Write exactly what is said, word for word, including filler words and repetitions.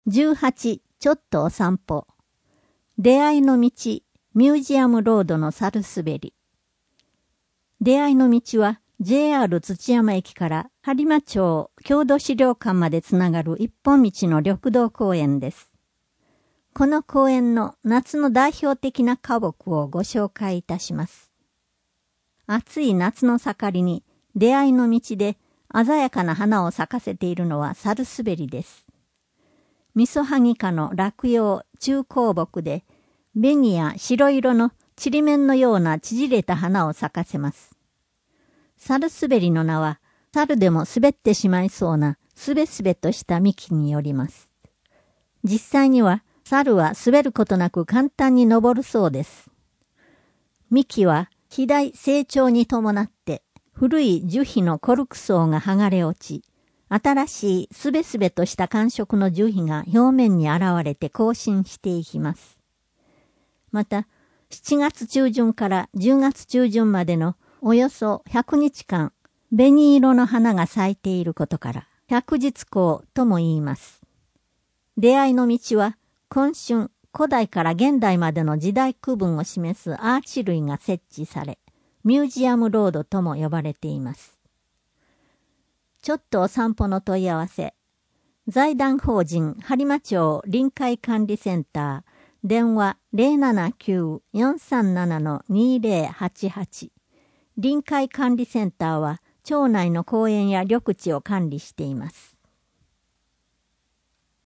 じゅうはちちょっとお散歩。出会いの道、ミュージアムロードのサルスベリ。出会いの道は ジェイアール 土山駅から播磨町郷土資料館までつながる一本道の緑道公園です。この公園の夏の代表的な花木をご紹介いたします。暑い夏の盛りに出会いの道で鮮やかな花を咲かせているのはサルスベリです。ミソハギ科の落葉中高木で、紅や白色のちりめんのような縮れた花を咲かせます。サルスベリの名は、猿でも滑ってしまいそうなすべすべとした幹によります。実際には、猿は滑ることなく簡単に登るそうです。幹は肥大成長に伴って、古い樹皮のコルク層が剥がれ落ち、新しいすべすべとした感触の樹皮が表面に現れて更新していきます。また、しちがつ中旬からじゅうがつ中旬までのおよそひゃくにちかん、紅色の花が咲いていることから、百日紅とも言います。出会いの道は、今春、古代から現代までの時代区分を示すアーチ類が設置され、ミュージアムロードとも呼ばれています。ちょっとお散歩の問い合わせ。財団法人播磨町臨海管理センター。電話 ゼロななきゅう よんさんなな にゼロはちはち。臨海管理センターは町内の公園や緑地を管理しています。